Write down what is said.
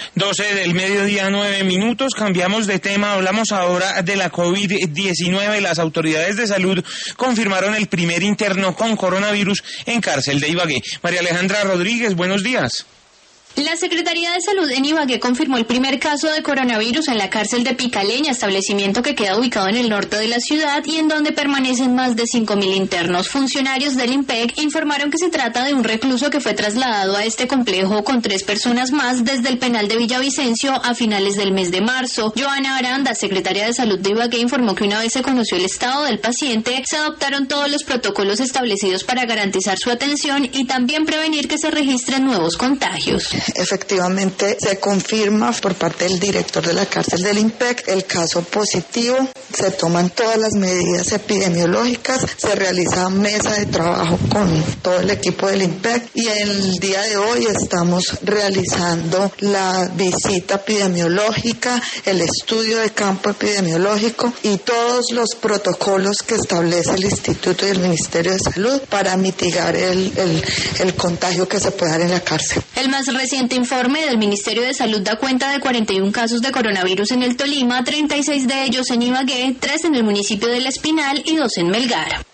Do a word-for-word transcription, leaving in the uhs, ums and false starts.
doce del mediodía, nueve minutos, cambiamos de tema, hablamos ahora de la COVID diecinueve. Las autoridades de salud confirmaron el primer interno con coronavirus en cárcel de Ibagué. María Alejandra Rodríguez, buenos días. La Secretaría de Salud en Ibagué confirmó el primer caso de coronavirus en la cárcel de Picaleña, establecimiento que queda ubicado en el norte de la ciudad y en donde permanecen más de cinco mil internos. Funcionarios del INPEC informaron que se trata de un recluso que fue trasladado a este complejo con tres personas más desde el penal de Villavicencio a finales del mes de marzo. Joana Aranda, secretaria de Salud de Ibagué, informó que una vez se conoció el estado del paciente, se adoptaron todos los protocolos establecidos para garantizar su atención y también prevenir que se registren nuevos contagios. Efectivamente, se confirma por parte del director de la cárcel del INPEC el caso positivo, se toman todas las medidas epidemiológicas, se realiza mesa de trabajo con todo el equipo del INPEC y el día de hoy estamos realizando la visita epidemiológica, el estudio de campo epidemiológico y todos los protocolos que establece el Instituto y el Ministerio de Salud para mitigar el, el, el contagio que se puede dar en la cárcel. El más reciente El informe del Ministerio de Salud da cuenta de cuarenta y uno casos de coronavirus en el Tolima, treinta y seis de ellos en Ibagué, tres en el municipio de La Espinal y dos en Melgar.